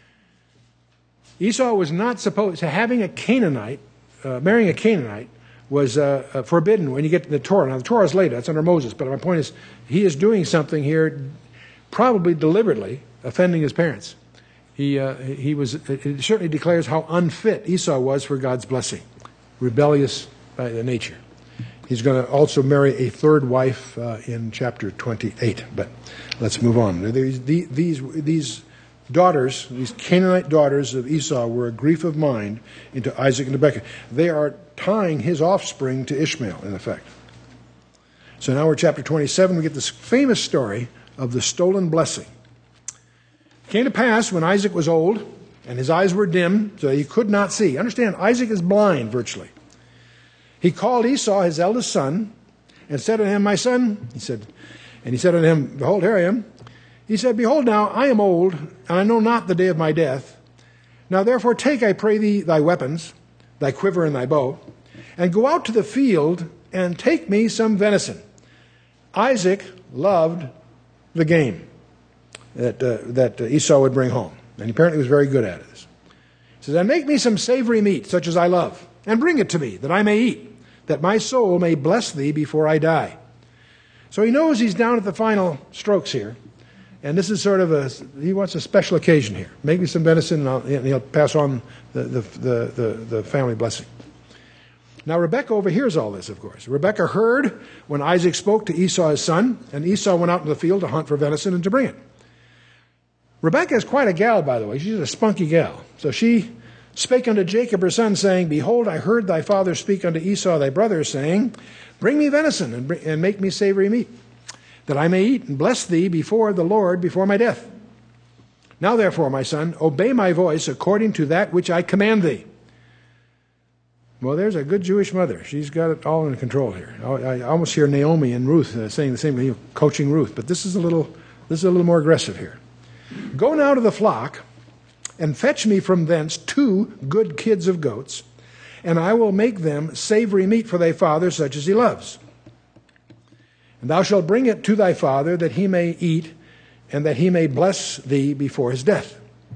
Esau was not supposed to marrying a Canaanite was forbidden when you get to the Torah. Now, the Torah is later. That's under Moses. But my point is, he is doing something here, probably deliberately, offending his parents. It certainly declares how unfit Esau was for God's blessing. Rebellious by nature. He's going to also marry a third wife in chapter 28. But let's move on. These daughters, these Canaanite daughters of Esau, were a grief of mind into Isaac and Rebekah. They are tying his offspring to Ishmael, in effect. So now we're chapter 27. We get this famous story of the stolen blessing. It came to pass when Isaac was old and his eyes were dim, so he could not see. Understand, Isaac is blind virtually. He called Esau, his eldest son, and said unto him, My son, he said unto him, Behold, here I am. He said, Behold now, I am old, and I know not the day of my death. Now therefore take, I pray thee, thy weapons, thy quiver and thy bow, and go out to the field, and take me some venison. Isaac loved the game that Esau would bring home, and he apparently was very good at it. He says, And make me some savory meat, such as I love, and bring it to me, that I may eat, that my soul may bless thee before I die. So he knows he's down at the final strokes here. And this is sort of he wants a special occasion here. Make me some venison, and he'll pass on the family blessing. Now Rebekah overhears all this, of course. Rebekah heard when Isaac spoke to Esau his son, and Esau went out into the field to hunt for venison and to bring it. Rebekah is quite a gal, by the way. She's a spunky gal. So she spake unto Jacob her son, saying, Behold, I heard thy father speak unto Esau thy brother, saying, Bring me venison, and make me savory meat, that I may eat and bless thee before the Lord before my death. Now therefore, my son, obey my voice according to that which I command thee. Well, there's a good Jewish mother. She's got it all in control here. I almost hear Naomi and Ruth saying the same thing, coaching Ruth. But this is a little more aggressive here. Go now to the flock, and fetch me from thence 2 good kids of goats, and I will make them savory meat for thy father, such as he loves. And thou shalt bring it to thy father, that he may eat, and that he may bless thee before his death.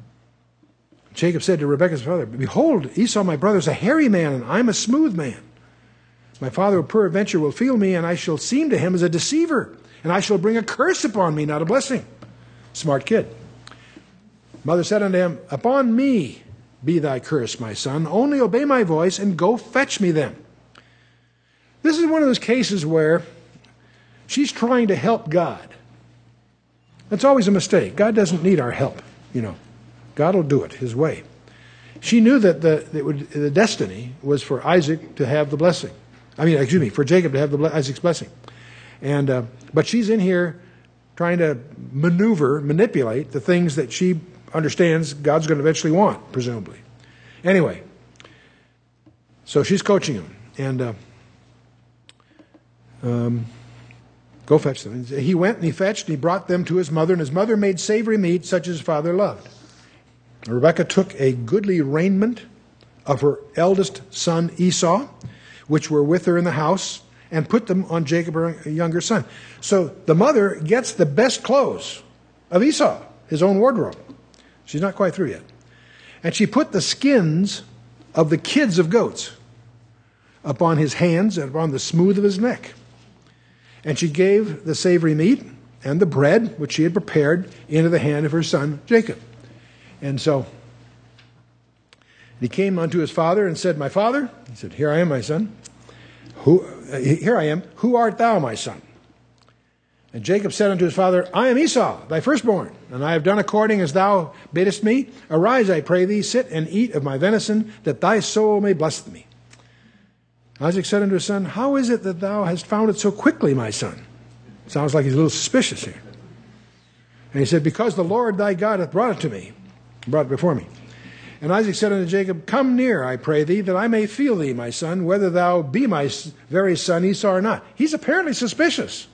Jacob said to Rebekah's father, Behold, Esau my brother is a hairy man, and I am a smooth man. My father peradventure will feel me, and I shall seem to him as a deceiver, and I shall bring a curse upon me, not a blessing. Smart kid. Mother said unto him, Upon me be thy curse, my son. Only obey my voice, and go fetch me them. This is one of those cases where she's trying to help God. That's always a mistake. God doesn't need our help, God will do it His way. She knew that the destiny was for Isaac to have the blessing. For Jacob to have Isaac's blessing. But she's in here trying to manipulate the things that she understands God's going to eventually want, presumably. Anyway, so she's coaching him. And go fetch them. And he went and he fetched and he brought them to his mother, and his mother made savory meat such as his father loved. Rebekah took a goodly raiment of her eldest son Esau, which were with her in the house, and put them on Jacob, her younger son. So the mother gets the best clothes of Esau, his own wardrobe. She's not quite through yet. And she put the skins of the kids of goats upon his hands and upon the smooth of his neck. And she gave the savory meat and the bread, which she had prepared, into the hand of her son Jacob. And so he came unto his father and said, My father? He said, Here I am, my son. Here I am. Who art thou, my son? And Jacob said unto his father, I am Esau, thy firstborn, and I have done according as thou biddest me. Arise, I pray thee, sit and eat of my venison, that thy soul may bless me. Isaac said unto his son, How is it that thou hast found it so quickly, my son? Sounds like he's a little suspicious here. And he said, Because the Lord thy God hath brought it to me, brought it before me. And Isaac said unto Jacob, Come near, I pray thee, that I may feel thee, my son, whether thou be my very son Esau or not. He's apparently suspicious.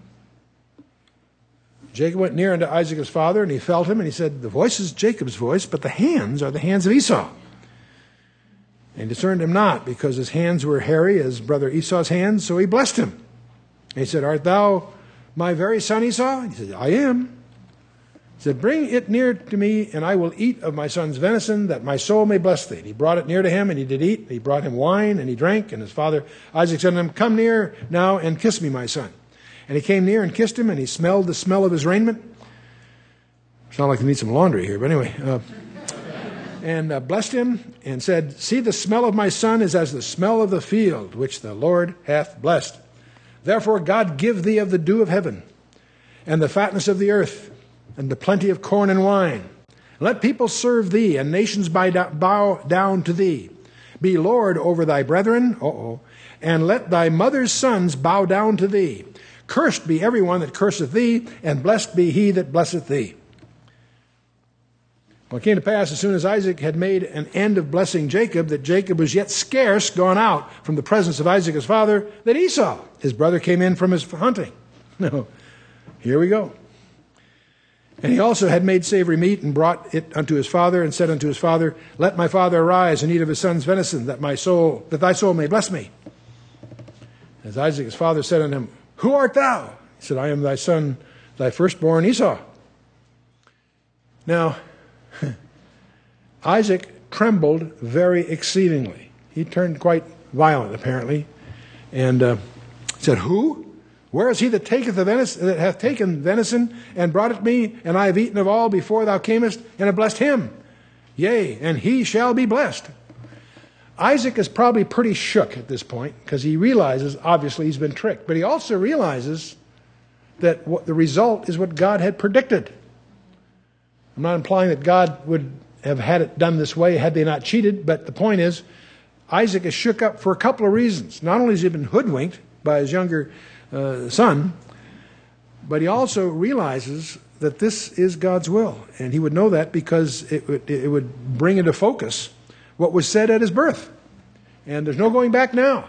Jacob went near unto Isaac his father, and he felt him, and he said, The voice is Jacob's voice, but the hands are the hands of Esau. And discerned him not, because his hands were hairy as brother Esau's hands, so he blessed him. And he said, Art thou my very son Esau? And he said, I am. He said, bring it near to me, and I will eat of my son's venison, that my soul may bless thee. And he brought it near to him, and he did eat. He brought him wine, and he drank. And his father Isaac said to him, come near now and kiss me, my son. And he came near and kissed him, and he smelled the smell of his raiment. Sound like they need some laundry here, but anyway. And blessed him, and said, see, the smell of my son is as the smell of the field, which the Lord hath blessed. Therefore God give thee of the dew of heaven, and the fatness of the earth, and the plenty of corn and wine. Let people serve thee, and nations bow down to thee. Be Lord over thy brethren, and let thy mother's sons bow down to thee. Cursed be every one that curseth thee, and blessed be he that blesseth thee. Well, it came to pass, as soon as Isaac had made an end of blessing Jacob, that Jacob was yet scarce gone out from the presence of Isaac his father, that Esau, his brother, came in from his hunting. No, here we go. And he also had made savory meat, and brought it unto his father, and said unto his father, let my father arise and eat of his son's venison, that thy soul may bless me. As Isaac his father said unto him, who art thou? He said, I am thy son, thy firstborn Esau. Now, Isaac trembled very exceedingly. He turned quite violent, apparently, and said, who? Where is he that taketh the venison, that hath taken venison, and brought it me, and I have eaten of all before thou camest, and have blessed him? Yea, and he shall be blessed. Isaac is probably pretty shook at this point, because he realizes, obviously, he's been tricked. But he also realizes that the result is what God had predicted. I'm not implying that God would have had it done this way had they not cheated, but the point is, Isaac is shook up for a couple of reasons. Not only has he been hoodwinked by his younger son, but he also realizes that this is God's will. And he would know that because it would bring into focus what was said at his birth. And there's no going back now.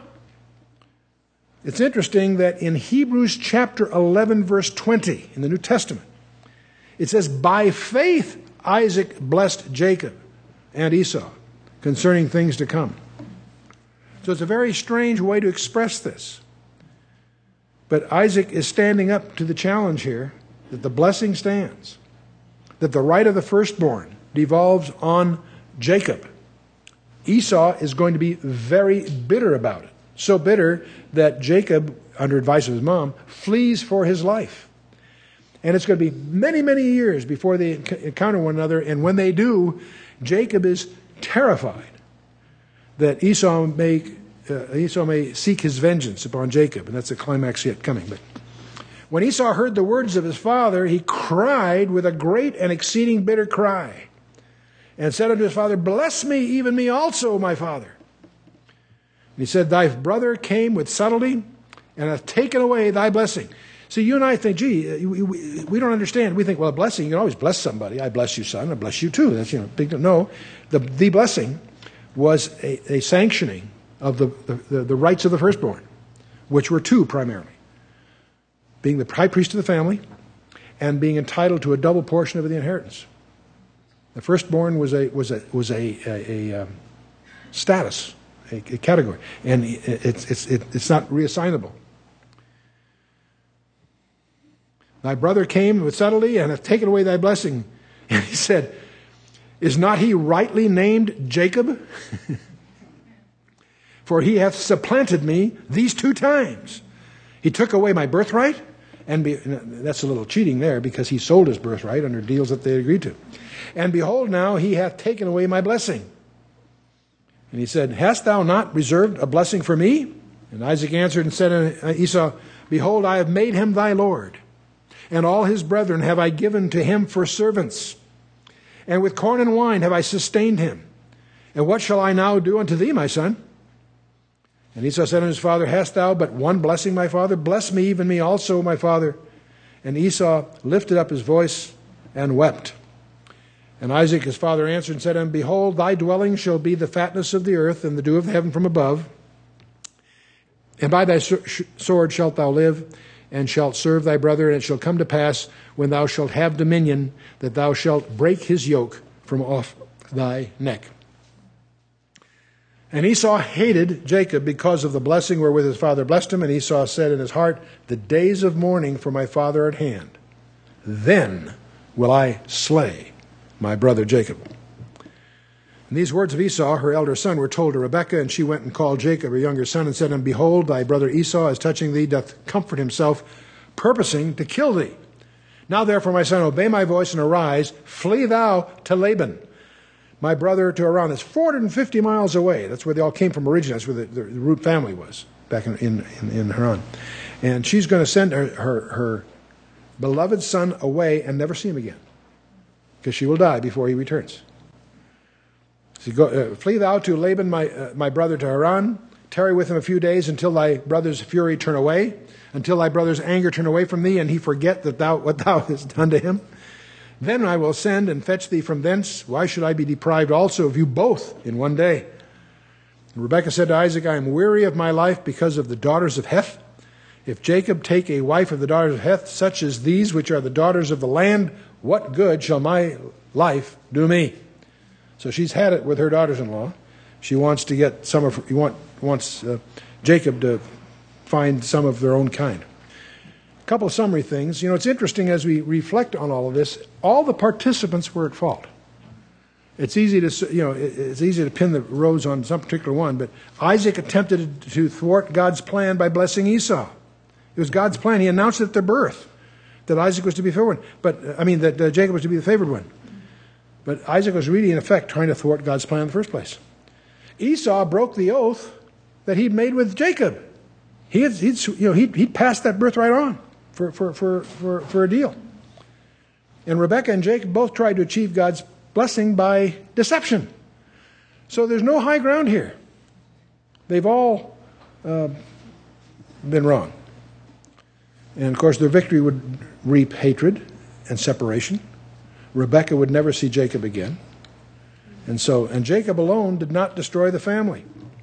It's interesting that in Hebrews chapter 11, verse 20, in the New Testament, it says, by faith Isaac blessed Jacob and Esau concerning things to come. So it's a very strange way to express this. But Isaac is standing up to the challenge here that the blessing stands, that the right of the firstborn devolves on Jacob. Esau is going to be very bitter about it, so bitter that Jacob, under advice of his mom, flees for his life. And it's going to be many, many years before they encounter one another, and when they do, Jacob is terrified that Esau may seek his vengeance upon Jacob, and that's a climax yet coming. But when Esau heard the words of his father, he cried with a great and exceeding bitter cry, and said unto his father, bless me, even me also, my father. And he said, thy brother came with subtlety, and hath taken away thy blessing. So you and I think, gee, we don't understand. We think, well, a blessing, you can always bless somebody. I bless you, son. I bless you too. That's, big. No, the blessing was a sanctioning of the rights of the firstborn, which were two primarily: being the high priest of the family and being entitled to a double portion of the inheritance. The firstborn was a status, a category, and it's not reassignable. Thy brother came with subtlety and hath taken away thy blessing. And he said, is not he rightly named Jacob? For he hath supplanted me these 2 times. He took away my birthright, and that's a little cheating there, because he sold his birthright under deals that they agreed to. And behold, now he hath taken away my blessing. And he said, hast thou not reserved a blessing for me? And Isaac answered and said unto Esau, behold, I have made him thy lord, and all his brethren have I given to him for servants. And with corn and wine have I sustained him. And what shall I now do unto thee, my son? And Esau said unto his father, hast thou but one blessing, my father? Bless me, even me also, my father. And Esau lifted up his voice and wept. And Isaac his father answered and said unto him, behold, thy dwelling shall be the fatness of the earth, and the dew of heaven from above. And by thy sword shalt thou live, and shalt serve thy brother. And it shall come to pass, when thou shalt have dominion, that thou shalt break his yoke from off thy neck. And Esau hated Jacob because of the blessing wherewith his father blessed him. And Esau said in his heart, the days of mourning for my father are at hand. Then will I slay my brother Jacob. And these words of Esau, her elder son, were told to Rebekah, and she went and called Jacob, her younger son, and said, And behold, thy brother Esau, as touching thee, doth comfort himself, purposing to kill thee. Now therefore, my son, obey my voice and arise, flee thou to Laban, my brother, to Haran. That's 450 miles away. That's where they all came from originally. That's where the root family was, back in Haran. And she's going to send her beloved son away and never see him again, because she will die before he returns. So flee thou to Laban, my brother, to Haran. Tarry with him a few days until thy brother's fury turn away, until thy brother's anger turn away from thee, and he forget what thou hast done to him. Then I will send and fetch thee from thence. Why should I be deprived also of you both in one day? And Rebekah said to Isaac, I am weary of my life because of the daughters of Heth. If Jacob take a wife of the daughters of Heth, such as these, which are the daughters of the land, what good shall my life do me? So she's had it with her daughters-in-law. She wants to get some of wants Jacob to find some of their own kind. A couple of summary things. It's interesting as we reflect on all of this. All the participants were at fault. It's easy to pin the rose on some particular one, but Isaac attempted to thwart God's plan by blessing Esau. It was God's plan. He announced at their birth that Isaac was to be the favored one, that Jacob was to be the favored one. But Isaac was really, in effect, trying to thwart God's plan in the first place. Esau broke the oath that he'd made with Jacob. He'd passed that birthright on for a deal. And Rebekah and Jacob both tried to achieve God's blessing by deception. So there's no high ground here. They've all been wrong. And of course, their victory would reap hatred and separation. Rebekah would never see Jacob again. And Jacob alone did not destroy the family.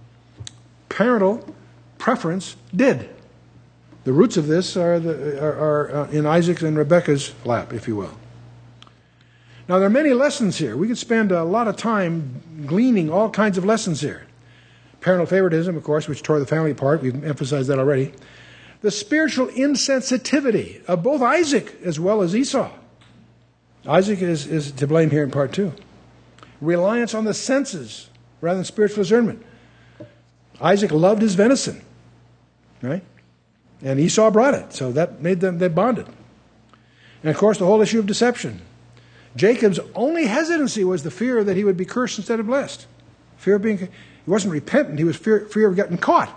Parental preference did. The roots of this are in Isaac's and Rebekah's lap, if you will. Now, there are many lessons here. We could spend a lot of time gleaning all kinds of lessons here. Parental favoritism, of course, which tore the family apart. We've emphasized that already. The spiritual insensitivity of both Isaac as well as Esau. Isaac is to blame here in part 2. Reliance on the senses rather than spiritual discernment. Isaac loved his venison, right? And Esau brought it, so that made them, they bonded. And of course, the whole issue of deception. Jacob's only hesitancy was the fear that he would be cursed instead of blessed. Fear of being, he wasn't repentant, he was fear of getting caught.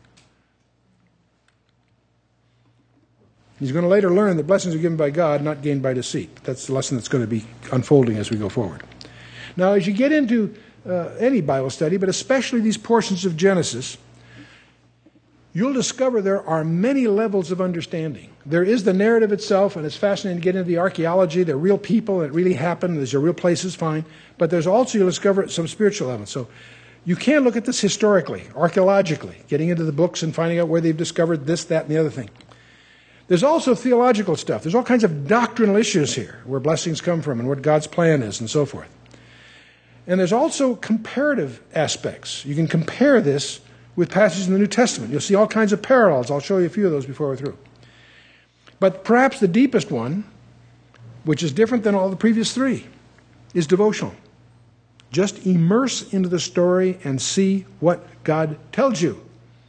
He's going to later learn that blessings are given by God, not gained by deceit. That's the lesson that's going to be unfolding as we go forward. Now, as you get into any Bible study, but especially these portions of Genesis, you'll discover there are many levels of understanding. There is the narrative itself, and it's fascinating to get into the archaeology. They're real people, and it really happened. There's real places, fine. But there's also, you'll discover some spiritual elements. So you can look at this historically, archaeologically, getting into the books and finding out where they've discovered this, that, and the other thing. There's also theological stuff. There's all kinds of doctrinal issues here, where blessings come from and what God's plan is and so forth. And there's also comparative aspects. You can compare this with passages in the New Testament. You'll see all kinds of parallels. I'll show you a few of those before we're through. But perhaps the deepest one, which is different than all the previous three, is devotional. Just immerse into the story and see what God tells you.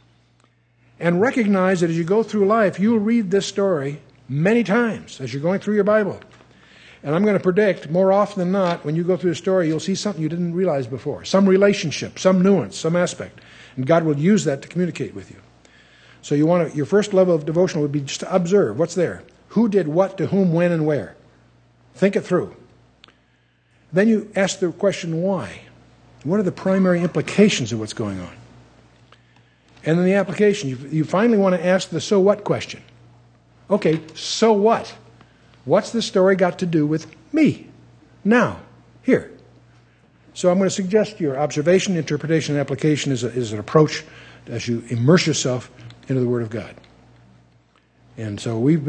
And recognize that as you go through life, you'll read this story many times as you're going through your Bible. And I'm going to predict, more often than not, when you go through the story, you'll see something you didn't realize before. Some relationship, some nuance, some aspect. And God will use that to communicate with you. So your first level of devotional would be just to observe what's there. Who did what to whom, when, and where. Think it through. Then you ask the question, why? What are the primary implications of what's going on? And then the application, you finally want to ask the so what question. Okay, so what? What's the story got to do with me? Now, here. So I'm going to suggest your observation, interpretation, and application is an approach as you immerse yourself into the Word of God. And so we've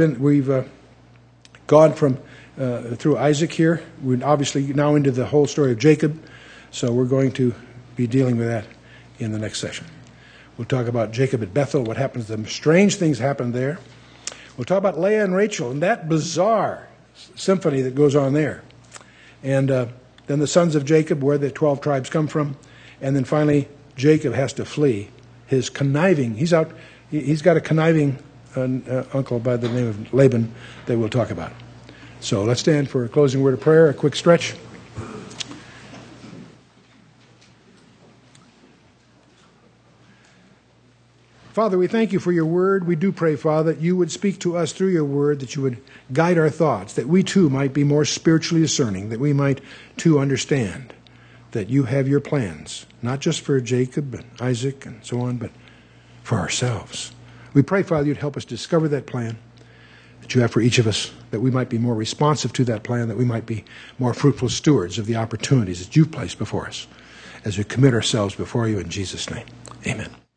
gone from through Isaac here. We're obviously now into the whole story of Jacob. So we're going to be dealing with that in the next session. We'll talk about Jacob at Bethel, what happens, the strange things happened there. We'll talk about Leah and Rachel and that bizarre symphony that goes on there. And then the sons of Jacob, where the 12 tribes come from. And then finally, Jacob has to flee. His conniving, he's got a conniving uncle by the name of Laban that we'll talk about. So let's stand for a closing word of prayer, a quick stretch. Father, we thank you for your word. We do pray, Father, that you would speak to us through your word, that you would guide our thoughts, that we too might be more spiritually discerning, that we might too understand that you have your plans, not just for Jacob and Isaac and so on, but for ourselves. We pray, Father, you'd help us discover that plan that you have for each of us, that we might be more responsive to that plan, that we might be more fruitful stewards of the opportunities that you've placed before us as we commit ourselves before you in Jesus' name. Amen.